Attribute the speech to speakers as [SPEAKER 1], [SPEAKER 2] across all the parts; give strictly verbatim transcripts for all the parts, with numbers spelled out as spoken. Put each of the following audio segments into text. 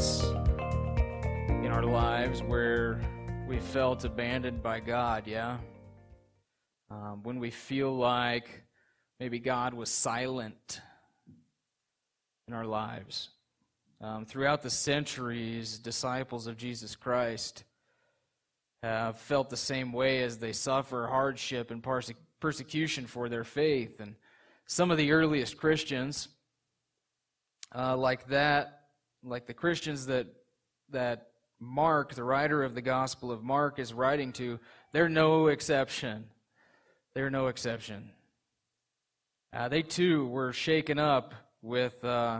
[SPEAKER 1] moments in our lives where we felt abandoned by God, yeah? Um, when we feel like maybe God was silent in our lives. Um, throughout the centuries, disciples of Jesus Christ have felt the same way as they suffer hardship and perse- persecution for their faith. And some of the earliest Christians, uh, like that, like the Christians that that Mark, the writer of the Gospel of Mark, is writing to, they're no exception. They're no exception. Uh, they too were shaken up with uh,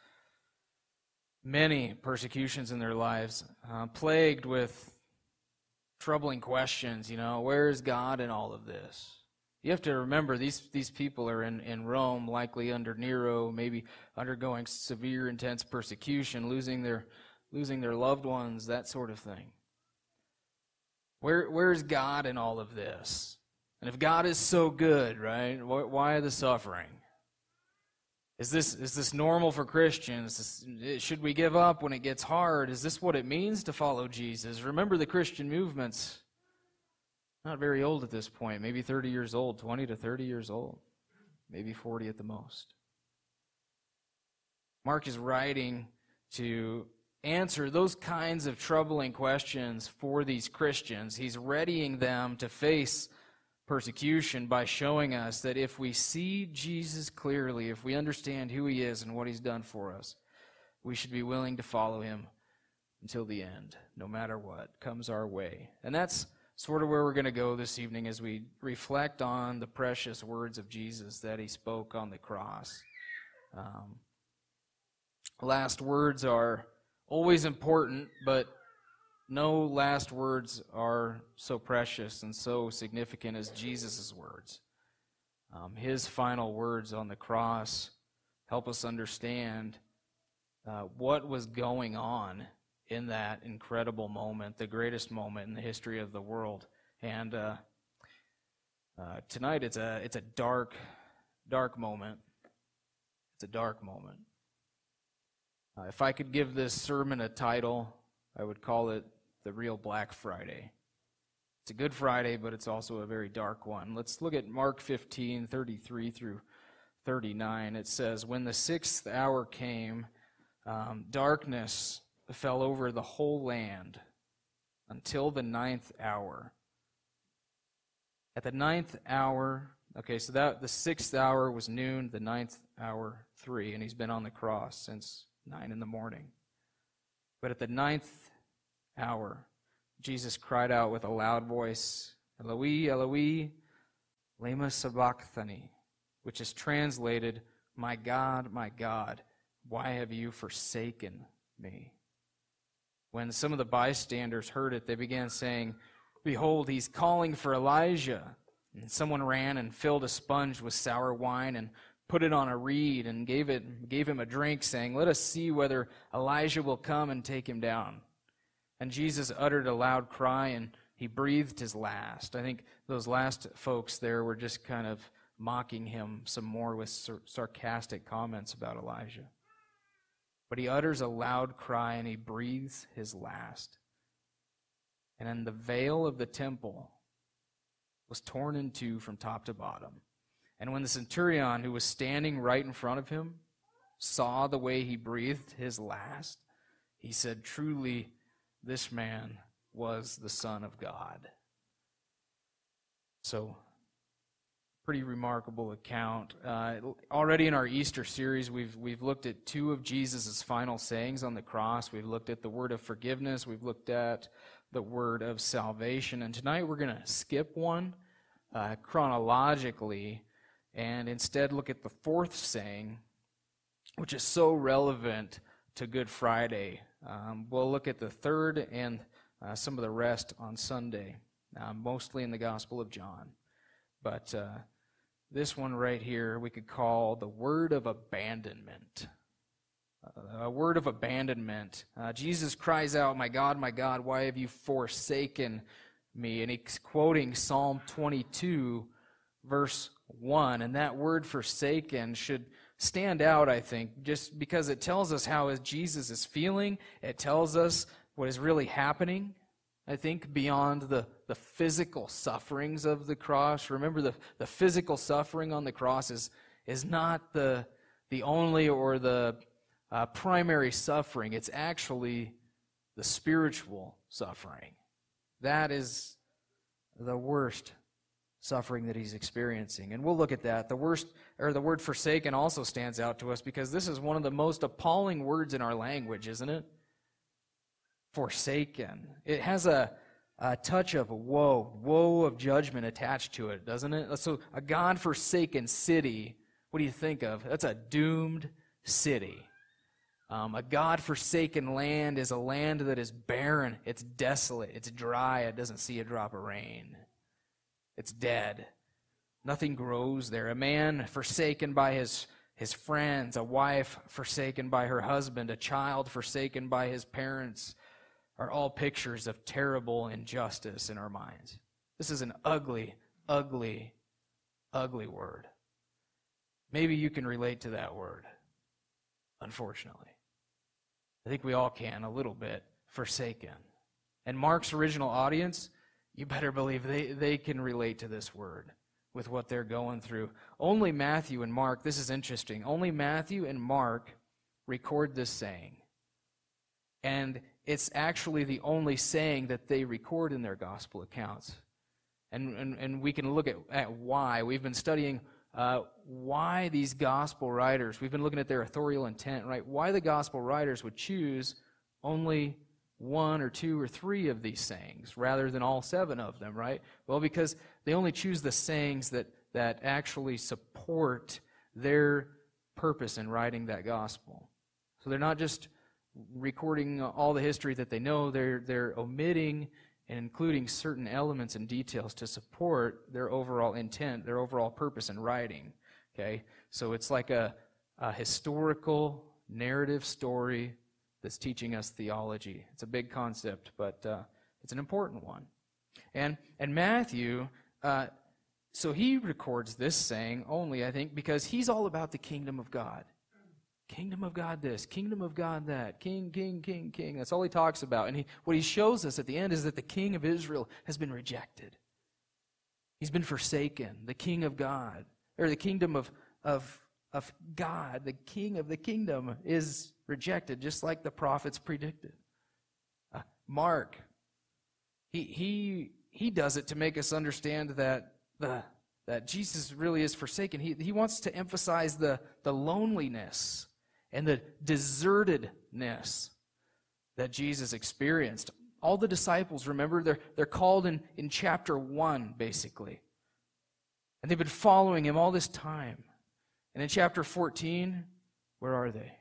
[SPEAKER 1] many persecutions in their lives, uh, plagued with troubling questions, you know, where is God in all of this? You have to remember, these, these people are in, in Rome, likely under Nero, maybe undergoing severe, intense persecution, losing their losing their loved ones, that sort of thing. Where Where's God in all of this? And if God is so good, right, why the suffering? Is this is this normal for Christians? Should we give up when it gets hard? Is this what it means to follow Jesus? Remember, the Christian movement's not very old at this point, maybe thirty years old, twenty to thirty years old, maybe forty at the most. Mark is writing to answer those kinds of troubling questions for these Christians. He's readying them to face persecution by showing us that if we see Jesus clearly, if we understand who he is and what he's done for us, we should be willing to follow him until the end, no matter what comes our way. And that's sort of where we're going to go this evening as we reflect on the precious words of Jesus that he spoke on the cross. Um, last words are always important, but no last words are so precious and so significant as Jesus' words. Um, his final words on the cross help us understand uh, what was going on in that incredible moment, the greatest moment in the history of the world. And uh, uh, tonight it's a it's a dark, dark moment. It's a dark moment. Uh, if I could give this sermon a title, I would call it The Real Black Friday. It's a good Friday, but it's also a very dark one. Let's look at Mark fifteen, thirty-three through thirty-nine. It says, when the sixth hour came, um, darkness fell over the whole land until the ninth hour. At the ninth hour, okay, so that the sixth hour was noon, the ninth hour three, and he's been on the cross since nine in the morning. But at the ninth hour, Jesus cried out with a loud voice, Eloi, Eloi, lema sabachthani, which is translated, my God, my God, why have you forsaken me? When some of the bystanders heard it, they began saying, behold, he's calling for Elijah. And someone ran and filled a sponge with sour wine and put it on a reed and gave it gave him a drink, saying, let us see whether Elijah will come and take him down. And Jesus uttered a loud cry, and he breathed his last. I think those last folks there were just kind of mocking him some more with sar- sarcastic comments about Elijah. But he utters a loud cry, and he breathes his last. And then the veil of the temple was torn in two from top to bottom. And when the centurion, who was standing right in front of him, saw the way he breathed his last, he said, truly, this man was the Son of God. So, pretty remarkable account. Uh, already in our Easter series, we've we've looked at two of Jesus' final sayings on the cross. We've looked at the word of forgiveness. We've looked at the word of salvation. And tonight we're going to skip one uh, chronologically and instead look at the fourth saying, which is so relevant to Good Friday. Um, we'll look at the third and uh, some of the rest on Sunday, uh, mostly in the Gospel of John. But uh, this one right here we could call the word of abandonment. Uh, a word of abandonment. Uh, Jesus cries out, my God, my God, why have you forsaken me? And he's quoting Psalm twenty-two, verse one. And that word forsaken should stand out, I think, just because it tells us how Jesus is feeling. It tells us what is really happening, I think, beyond the, the physical sufferings of the cross. Remember, the, the physical suffering on the cross is, is not the, the only or the uh, primary suffering. It's actually the spiritual suffering. That is the worst suffering that he's experiencing. And we'll look at that. The worst, or the word forsaken also stands out to us because this is one of the most appalling words in our language, isn't it? Forsaken. It has a, a touch of woe, woe of judgment attached to it, doesn't it? So a God-forsaken city, what do you think of? That's a doomed city. Um, a God-forsaken land is a land that is barren. It's desolate. It's dry. It doesn't see a drop of rain. It's dead. Nothing grows there. A man forsaken by his, his friends, a wife forsaken by her husband, a child forsaken by his parents are all pictures of terrible injustice in our minds. This is an ugly, ugly, ugly word. Maybe you can relate to that word, unfortunately. I think we all can, a little bit. Forsaken. And Mark's original audience, you better believe they, they can relate to this word with what they're going through. Only Matthew and Mark, this is interesting, only Matthew and Mark record this saying. And it's actually the only saying that they record in their gospel accounts. And, and, and we can look at, at why. We've been studying uh, why these gospel writers, we've been looking at their authorial intent, right? Why the gospel writers would choose only one or two or three of these sayings rather than all seven of them, right? Well, because they only choose the sayings that, that actually support their purpose in writing that gospel. So they're not just recording all the history that they know, they're, they're omitting and including certain elements and details to support their overall intent, their overall purpose in writing, okay? So it's like a, a historical narrative story that's teaching us theology. It's a big concept, but uh, it's an important one. And and Matthew, uh, so he records this saying only, I think, because he's all about the kingdom of God. Kingdom of God this, kingdom of God that, king, king, king, king. That's all he talks about. And he, what he shows us at the end is that the king of Israel has been rejected. He's been forsaken. The king of God, or the kingdom of, of, of God, the king of the kingdom is rejected, just like the prophets predicted. Uh, Mark, he he he does it to make us understand that the that Jesus really is forsaken. He he wants to emphasize the the loneliness and the desertedness that Jesus experienced. All the disciples, remember, they're they're called in in chapter one, basically, and they've been following him all this time. And in chapter fourteen, where are they?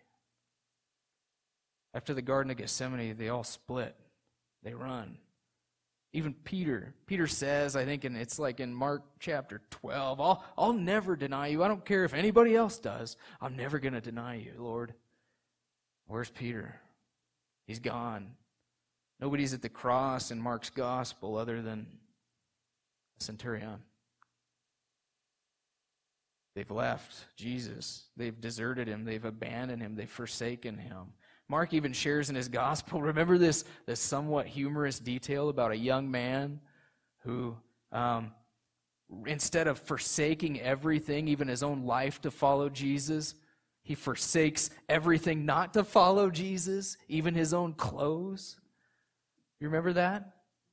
[SPEAKER 1] After the Garden of Gethsemane, they all split. They run. Even Peter. Peter says, I think, and it's like in Mark chapter twelve, I'll, I'll never deny you. I don't care if anybody else does. I'm never going to deny you, Lord. Where's Peter? He's gone. Nobody's at the cross in Mark's gospel other than the centurion. They've left Jesus. They've deserted him. They've abandoned him. They've forsaken him. Mark even shares in his gospel, remember this, this somewhat humorous detail about a young man who, um, instead of forsaking everything, even his own life to follow Jesus, he forsakes everything not to follow Jesus, even his own clothes. You remember that?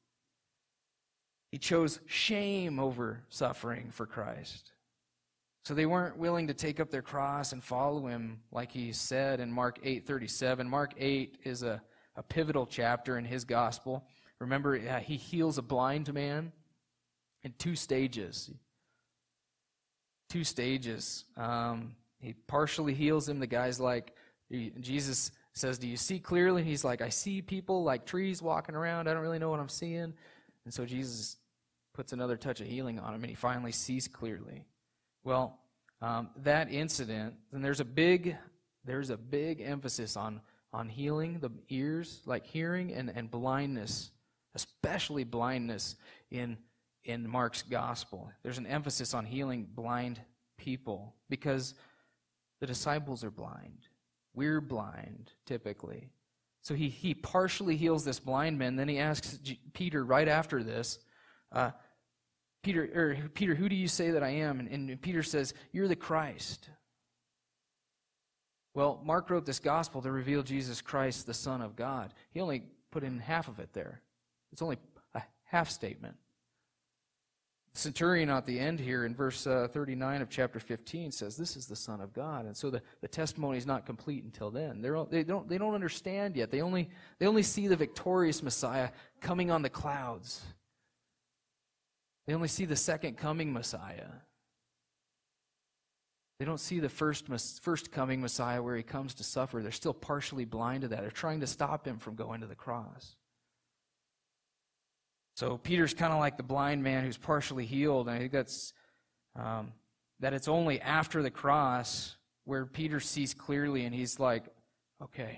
[SPEAKER 1] He chose shame over suffering for Christ. So they weren't willing to take up their cross and follow him, like he said in Mark eight thirty-seven. Mark eight is a, a pivotal chapter in his gospel. Remember, uh, he heals a blind man in two stages. Two stages. Um, he partially heals him. The guy's like, he, Jesus says, do you see clearly? And he's like, I see people like trees walking around. I don't really know what I'm seeing. And so Jesus puts another touch of healing on him, and he finally sees clearly. Well, um, that incident, and there's a big, there's a big emphasis on on healing the ears, like hearing and, and blindness, especially blindness in in Mark's gospel. There's an emphasis on healing blind people because The disciples are blind. We're blind, typically. So he, he partially heals this blind man. Then he asks G- Peter right after this, uh, Peter, or Peter, who do you say that I am? And, and Peter says, you're the Christ. Well, Mark wrote this gospel to reveal Jesus Christ, the Son of God. He only put in half of it there. It's only a half statement. The centurion at the end here in verse uh, thirty-nine of chapter fifteen says, this is the Son of God. And so the, the testimony is not complete until then. They're, they, don't, they don't understand yet. They only, they only see the victorious Messiah coming on the clouds. They only see the second coming Messiah. They don't see the first, first coming Messiah where he comes to suffer. They're still partially blind to that. They're trying to stop him from going to the cross. So Peter's kind of like the blind man who's partially healed. And I think that's um, that it's only after the cross where Peter sees clearly and he's like, okay,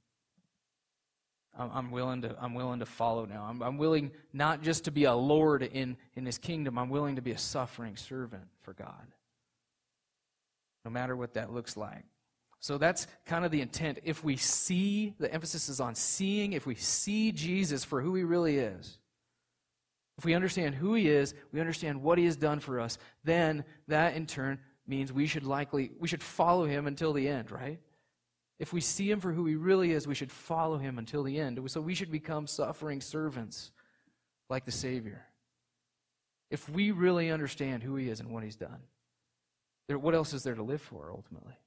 [SPEAKER 1] I'm, I'm willing to I'm willing to follow now. I'm, I'm willing not just to be a Lord in, in his kingdom. I'm willing to be a suffering servant for God, no matter what that looks like. So that's kind of the intent. If we see, the emphasis is on seeing, if we see Jesus for who he really is, if we understand who he is, we understand what he has done for us, then that in turn means we should likely, we should follow him until the end, right? If we see him for who he really is, we should follow him until the end. So we should become suffering servants like the Savior. If we really understand who he is and what he's done, there, what else is there to live for ultimately?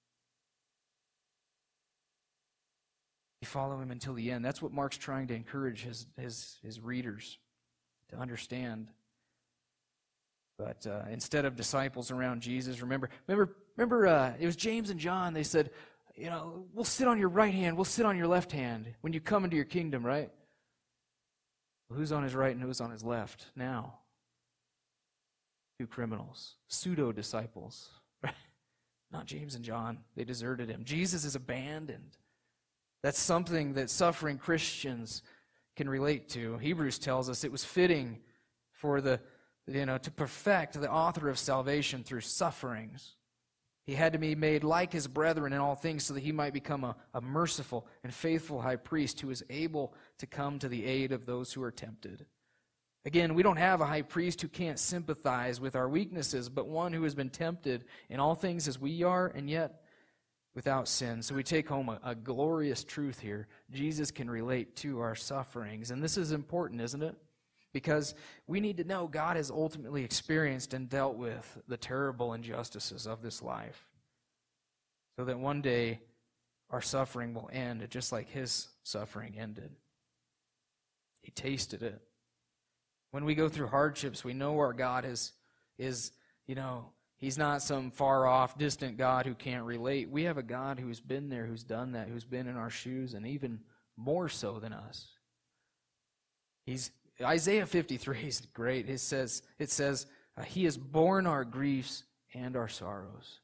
[SPEAKER 1] We follow him until the end. That's what Mark's trying to encourage his, his, his readers to understand. But uh, instead of disciples around Jesus, remember, remember, remember, uh, it was James and John. They said, you know, we'll sit on your right hand, we'll sit on your left hand when you come into your kingdom, right? Well, who's on his right and who's on his left now? Two criminals, pseudo-disciples, right? Not James and John. They deserted him. Jesus is abandoned. That's something that suffering Christians can relate to. Hebrews tells us it was fitting for the, you know, to perfect the author of salvation through sufferings. He had to be made like his brethren in all things so that he might become a, a merciful and faithful high priest who is able to come to the aid of those who are tempted. Again, we don't have a high priest who can't sympathize with our weaknesses, but one who has been tempted in all things as we are, and yet without sin. So we take home a, a glorious truth here. Jesus can relate to our sufferings. And this is important, isn't it? Because we need to know God has ultimately experienced and dealt with the terrible injustices of this life, so that one day our suffering will end just like his suffering ended. He tasted it. When we go through hardships, we know our God is, is, you know, he's not some far-off, distant God who can't relate. We have a God who's been there, who's done that, who's been in our shoes, and even more so than us. He's Isaiah fifty-three is great. It says, it says uh, he has borne our griefs and our sorrows.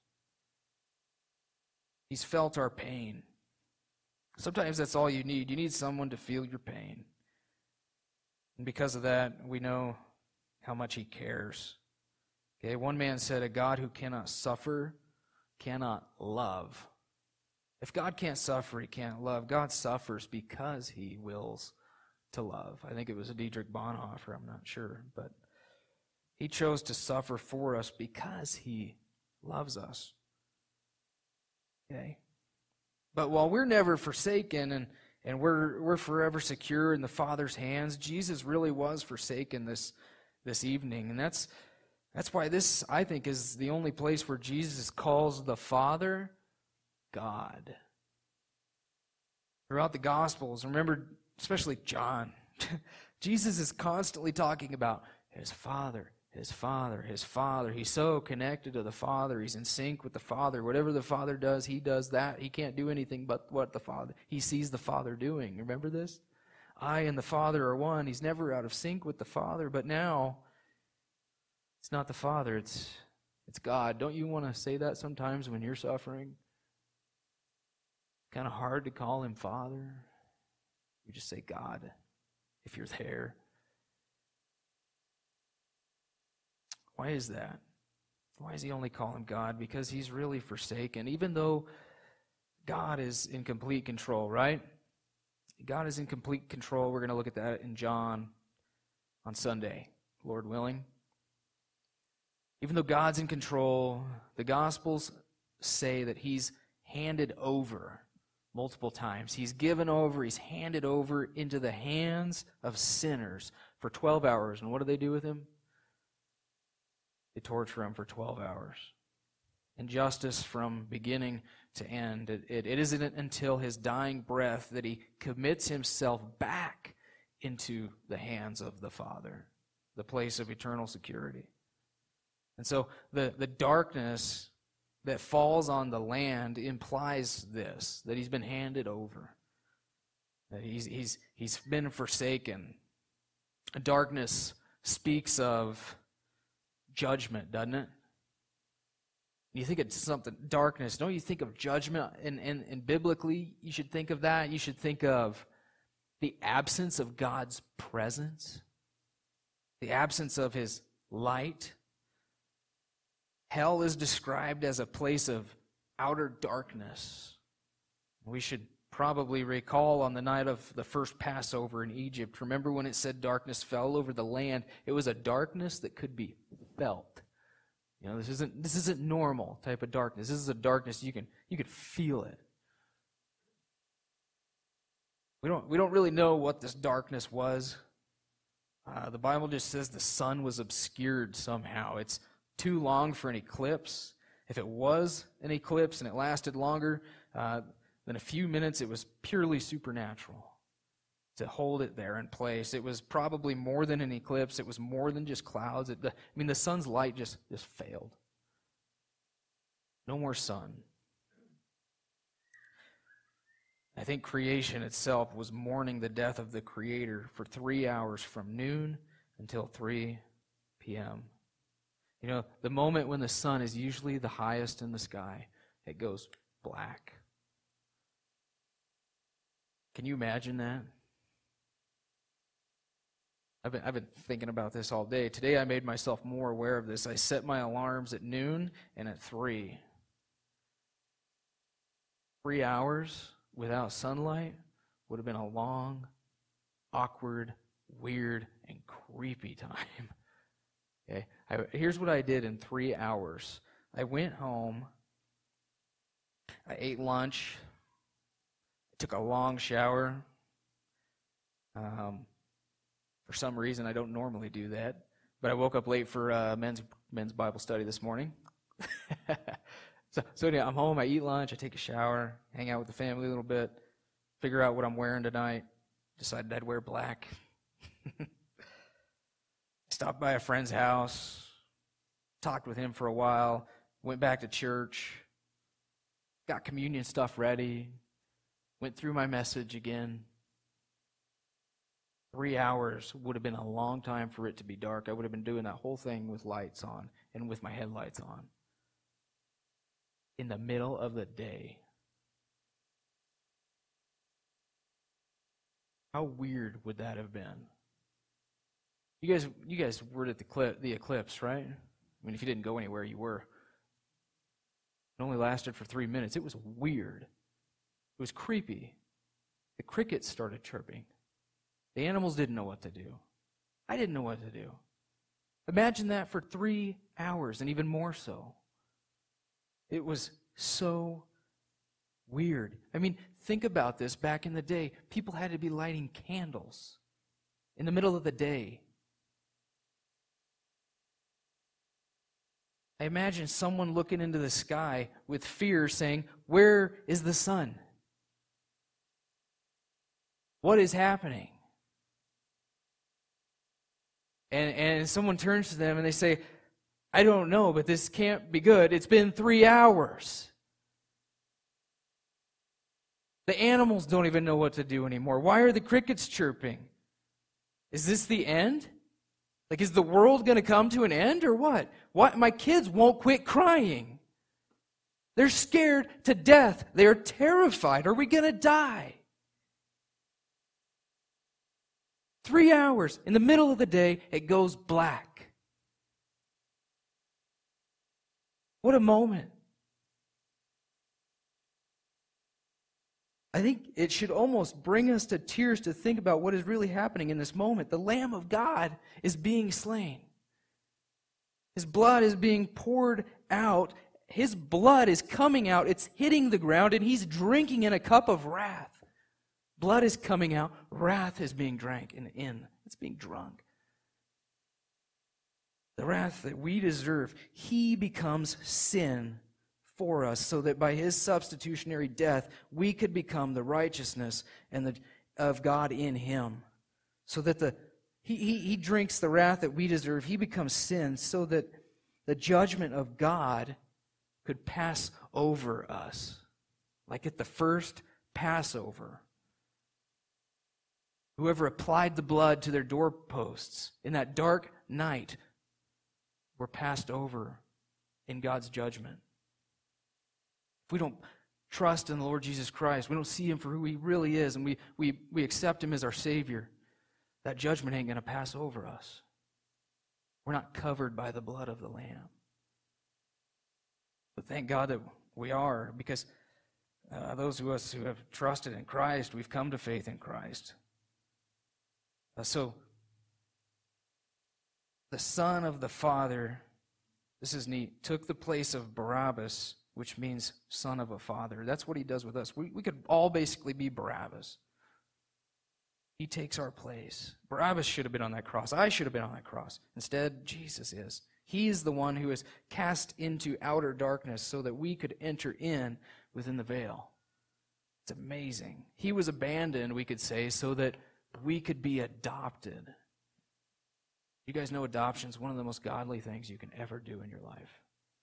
[SPEAKER 1] He's felt our pain. Sometimes that's all you need. You need someone to feel your pain. And because of that, we know how much he cares. Okay, one man said, a God who cannot suffer cannot love. If God can't suffer, he can't love. God suffers because he wills to love. I think it was a Dietrich Bonhoeffer, I'm not sure, but he chose to suffer for us because he loves us. Okay? But while we're never forsaken and, and we're we're forever secure in the Father's hands, Jesus really was forsaken this this evening. And that's that's why this, I think, is the only place where Jesus calls the Father God. Throughout the Gospels, remember, especially John, Jesus is constantly talking about his Father, his Father, his Father. He's so connected to the Father. He's in sync with the Father. Whatever the Father does, he does that. He can't do anything but what the Father, he sees the Father doing. Remember this? I and the Father are one. He's never out of sync with the Father, but now it's not the Father, it's it's God. Don't you want to say that sometimes when you're suffering? It's kind of hard to call him Father. You just say God if you're there. Why is that? Why does he only call him God? Because he's really forsaken, even though God is in complete control, right? God is in complete control. We're going to look at that in John on Sunday, Lord willing. Even though God's in control, the Gospels say that he's handed over multiple times. He's given over, he's handed over into the hands of sinners for twelve hours. And what do they do with him? They torture him for twelve hours. Injustice from beginning to end. It, it, it isn't until his dying breath that he commits himself back into the hands of the Father, the place of eternal security. And so the, the darkness that falls on the land implies this, that he's been handed over, that he's, he's, he's been forsaken. Darkness speaks of judgment, doesn't it? You think of something, darkness, don't you think of judgment? And, and, and biblically, you should think of that. You should think of the absence of God's presence, the absence of his light. Hell is described as a place of outer darkness. We should probably recall on the night of the first Passover in Egypt, remember when it said darkness fell over the land? It was a darkness that could be felt. You know, this isn't this isn't normal type of darkness. This is a darkness you can you could feel it. We don't we don't really know what this darkness was. Uh, the Bible just says the sun was obscured somehow. It's too long for an eclipse. If it was an eclipse and it lasted longer uh, than a few minutes, it was purely supernatural to hold it there in place. It was probably more than an eclipse. It was more than just clouds. It, the, I mean, the sun's light just, just failed. No more sun. I think creation itself was mourning the death of the Creator for three hours from noon until three p.m. You know, the moment when the sun is usually the highest in the sky, it goes black. Can you imagine that? I've been, I've been thinking about this all day. Today I made myself more aware of this. I set my alarms at noon and at three. Three hours without sunlight would have been a long, awkward, weird, and creepy time. Okay, I, here's what I did in three hours. I went home, I ate lunch, I took a long shower. Um, for some reason, I don't normally do that, but I woke up late for uh, men's men's Bible study this morning. so, so anyway, I'm home, I eat lunch, I take a shower, hang out with the family a little bit, figure out what I'm wearing tonight. Decided I'd wear black. Stopped by a friend's house, talked with him for a while, went back to church, got communion stuff ready, went through my message again. Three hours would have been a long time for it to be dark. I would have been doing that whole thing with lights on and with my headlights on. In the middle of the day. How weird would that have been? You guys, you guys were at the, cli- the eclipse, right? I mean, if you didn't go anywhere, you were. It only lasted for three minutes. It was weird. It was creepy. The crickets started chirping. The animals didn't know what to do. I didn't know what to do. Imagine that for three hours, and even more so. It was so weird. I mean, think about this. Back in the day, people had to be lighting candles in the middle of the day. I imagine someone looking into the sky with fear saying, "Where is the sun? What is happening?" And, and someone turns to them and they say, "I don't know, but this can't be good. It's been three hours. The animals don't even know what to do anymore. Why are the crickets chirping? Is this the end? Like, is the world going to come to an end or what? What? My kids won't quit crying. They're scared to death. They're terrified. Are we going to die?" Three hours in the middle of the day, it goes black. What a moment. I think it should almost bring us to tears to think about what is really happening in this moment. The Lamb of God is being slain. His blood is being poured out. His blood is coming out. It's hitting the ground, and he's drinking in a cup of wrath. Blood is coming out. Wrath is being drank and in. It's being drunk. The wrath that we deserve, he becomes sin for us, so that by his substitutionary death, we could become the righteousness and the, of God in him. So that the he, he, he drinks the wrath that we deserve. He becomes sin so that the judgment of God could pass over us. Like at the first Passover. Whoever applied the blood to their doorposts in that dark night were passed over in God's judgment. If we don't trust in the Lord Jesus Christ, we don't see him for who he really is, and we, we, we accept him as our Savior, that judgment ain't going to pass over us. We're not covered by the blood of the Lamb. But thank God that we are, because uh, those of us who have trusted in Christ, we've come to faith in Christ. Uh, so, the Son of the Father, this is neat, took the place of Barabbas, which means son of a father. That's what he does with us. We, we could all basically be Barabbas. He takes our place. Barabbas should have been on that cross. I should have been on that cross. Instead, Jesus is. He is the one who is cast into outer darkness so that we could enter in within the veil. It's amazing. He was abandoned, we could say, so that we could be adopted. You guys know adoption is one of the most godly things you can ever do in your life.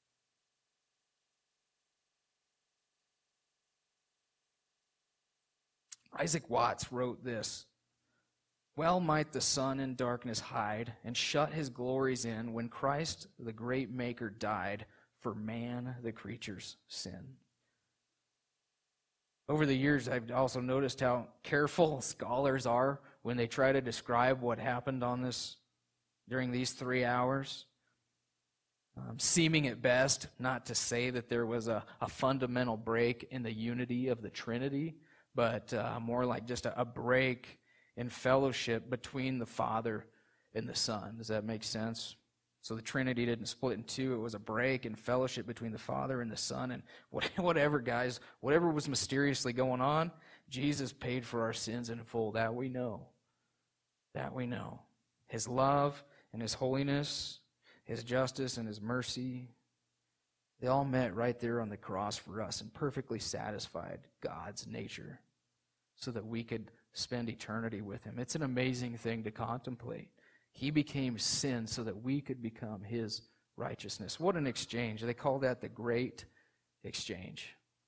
[SPEAKER 1] Isaac Watts wrote this: "Well might the sun in darkness hide and shut his glories in when Christ the great Maker died for man the creature's sin." Over the years, I've also noticed how careful scholars are when they try to describe what happened on this during these three hours. Um, seeming at best not to say that there was a, a fundamental break in the unity of the Trinity, but uh, more like just a, a break in fellowship between the Father and the Son. Does that make sense? So the Trinity didn't split in two. It was a break in fellowship between the Father and the Son. And whatever, guys, whatever was mysteriously going on, Jesus paid for our sins in full. That we know. That we know. His love and his holiness, his justice and his mercy, they all met right there on the cross for us and perfectly satisfied God's nature so that we could spend eternity with him. It's an amazing thing to contemplate. He became sin so that we could become his righteousness. What an exchange. They call that the great exchange.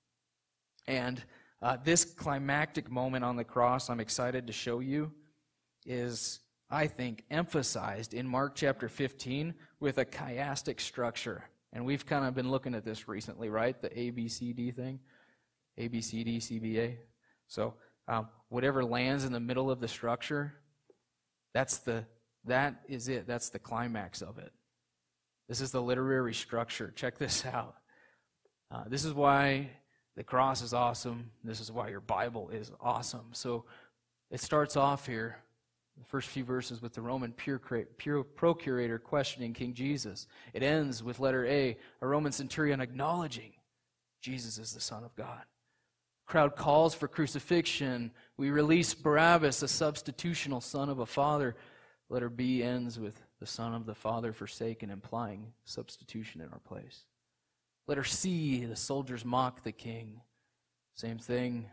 [SPEAKER 1] And uh, this climactic moment on the cross, I'm excited to show you, is, I think, emphasized in Mark chapter fifteen with a chiastic structure. And we've kind of been looking at this recently, right? The A B C D thing. A B C D, C B A. So um, whatever lands in the middle of the structure, that's the that is it. That's the climax of it. This is the literary structure. Check this out. Uh, this is why the cross is awesome. This is why your Bible is awesome. So it starts off here, the first few verses, with the Roman procurator questioning King Jesus. It ends with letter A, a Roman centurion acknowledging Jesus is the Son of God. The crowd calls for crucifixion. We release Barabbas, a substitutional son of a father. Letter B ends with the Son of the Father forsaken, implying substitution in our place. Letter C, the soldiers mock the king. Same thing.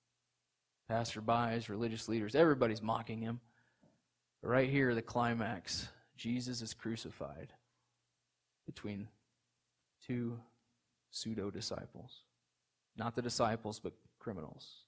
[SPEAKER 1] Passerbys, religious leaders, everybody's mocking him. But right here, the climax. Jesus is crucified between two pseudo-disciples. Not the disciples, but criminals.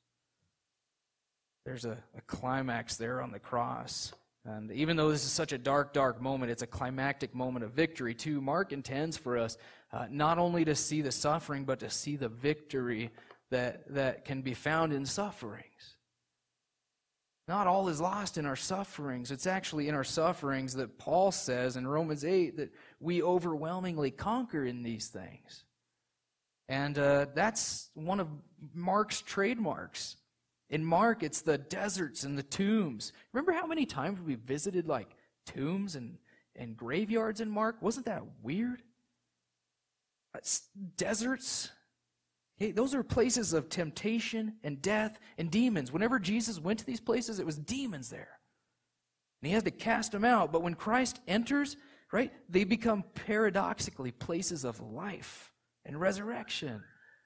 [SPEAKER 1] There's a, a climax there on the cross. And even though this is such a dark, dark moment, it's a climactic moment of victory, too. Mark intends for us uh, not only to see the suffering, but to see the victory that, that can be found in sufferings. not all is lost in our sufferings. It's actually in our sufferings that Paul says in Romans eight that we overwhelmingly conquer in these things. And uh, that's one of Mark's trademarks. In Mark, it's the deserts and the tombs. Remember how many times we visited like tombs and, and graveyards in Mark? Wasn't that weird? Uh, deserts. Hey, those are places of temptation and death and demons. Whenever Jesus went to these places, it was demons there. And he had to cast them out. But when Christ enters, right, they become paradoxically places of life and resurrection.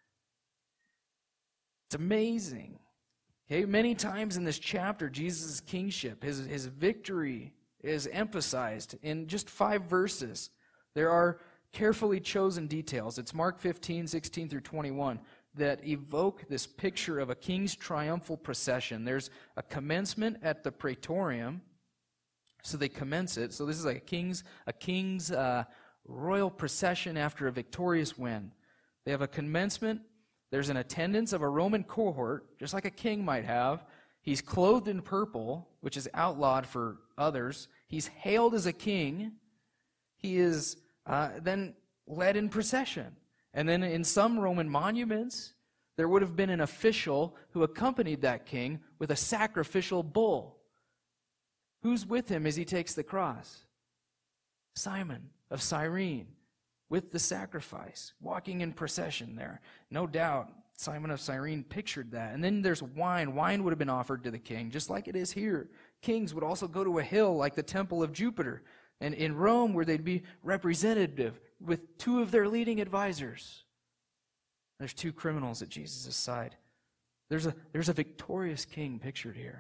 [SPEAKER 1] It's amazing. Okay, many times in this chapter, Jesus' kingship, his, his victory is emphasized in just five verses. There are carefully chosen details. It's Mark fifteen, sixteen through twenty-one that evoke this picture of a king's triumphal procession. There's a commencement at the Praetorium, so they commence it. So this is like a king's a king's uh, royal procession after a victorious win. They have a commencement. There's an attendance of a Roman cohort, just like a king might have. He's clothed in purple, which is outlawed for others. He's hailed as a king. He is uh, then led in procession. And then in some Roman monuments, there would have been an official who accompanied that king with a sacrificial bull. Who's with him as he takes the cross? Simon of Cyrene, with the sacrifice, walking in procession there. No doubt, Simon of Cyrene pictured that. And then there's wine. Wine would have been offered to the king, just like it is here. Kings would also go to a hill like the Temple of Jupiter. And in Rome, where they'd be representative with two of their leading advisors. There's two criminals at Jesus' side. There's a, there's a victorious king pictured here.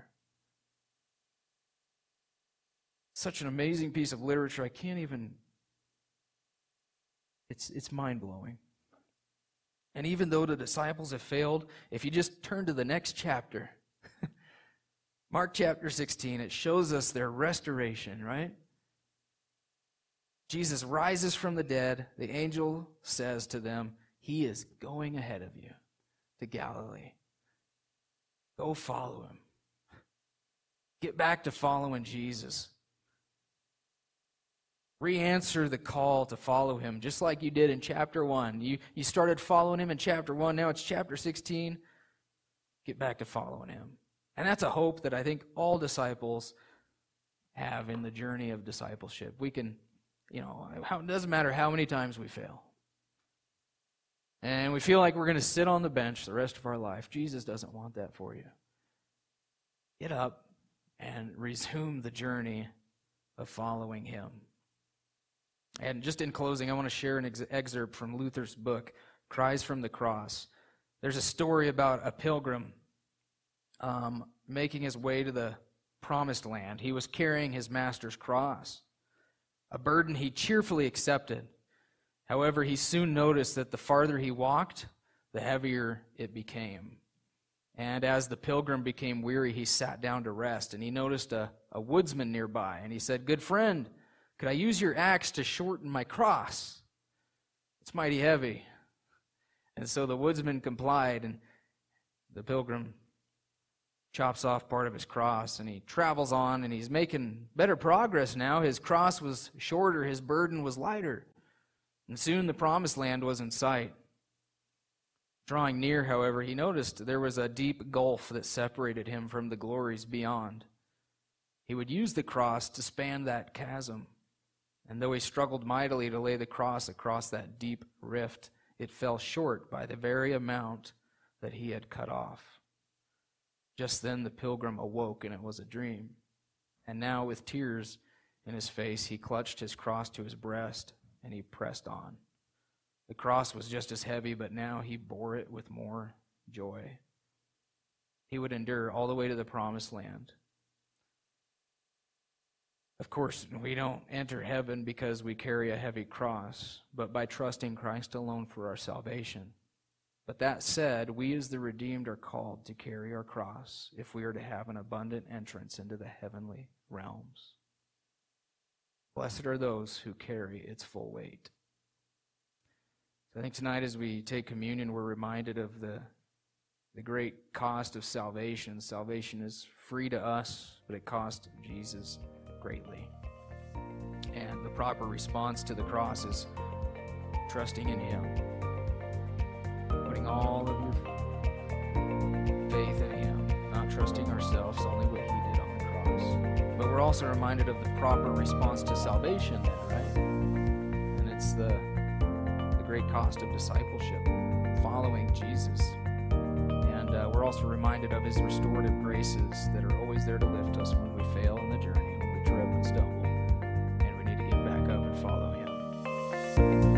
[SPEAKER 1] Such an amazing piece of literature. I can't even... It's, it's mind-blowing. And even though the disciples have failed, if you just turn to the next chapter, Mark chapter sixteen, it shows us their restoration, right? Jesus rises from the dead. The angel says to them, he is going ahead of you to Galilee. Go follow him. Get back to following Jesus. Re-answer the call to follow him, just like you did in chapter one. You, you started following him in chapter one. Now it's chapter sixteen. Get back to following him. And that's a hope that I think all disciples have in the journey of discipleship. We can, you know, how, it doesn't matter how many times we fail. And we feel like we're going to sit on the bench the rest of our life. Jesus doesn't want that for you. Get up and resume the journey of following him. And just in closing, I want to share an ex- excerpt from Luther's book, Cries from the Cross. There's a story about a pilgrim um, making his way to the promised land. He was carrying his master's cross, a burden he cheerfully accepted. However, he soon noticed that the farther he walked, the heavier it became. And as the pilgrim became weary, he sat down to rest, and he noticed a, a woodsman nearby, and he said, "Good friend, could I use your axe to shorten my cross? It's mighty heavy." And so the woodsman complied, and the pilgrim chops off part of his cross, and he travels on, and he's making better progress now. His cross was shorter, his burden was lighter, and soon the promised land was in sight. Drawing near, however, he noticed there was a deep gulf that separated him from the glories beyond. He would use the cross to span that chasm. And though he struggled mightily to lay the cross across that deep rift, it fell short by the very amount that he had cut off. Just then the pilgrim awoke, and it was a dream. And now, with tears in his face, he clutched his cross to his breast, and he pressed on. The cross was just as heavy, but now he bore it with more joy. He would endure all the way to the promised land. Of course, we don't enter heaven because we carry a heavy cross, but by trusting Christ alone for our salvation. But that said, we as the redeemed are called to carry our cross if we are to have an abundant entrance into the heavenly realms. Blessed are those who carry its full weight. So I think tonight as we take communion, we're reminded of the, the great cost of salvation. Salvation is free to us, but it cost Jesus greatly. And the proper response to the cross is trusting in Him, putting all of your faith in Him, not trusting ourselves, only what He did on the cross. But we're also reminded of the proper response to salvation then, right? And it's the, the great cost of discipleship, following Jesus. And uh, we're also reminded of His restorative graces that are always there to lift us when we fail in the journey, when we trip and stumble, and we need to get back up and follow Him.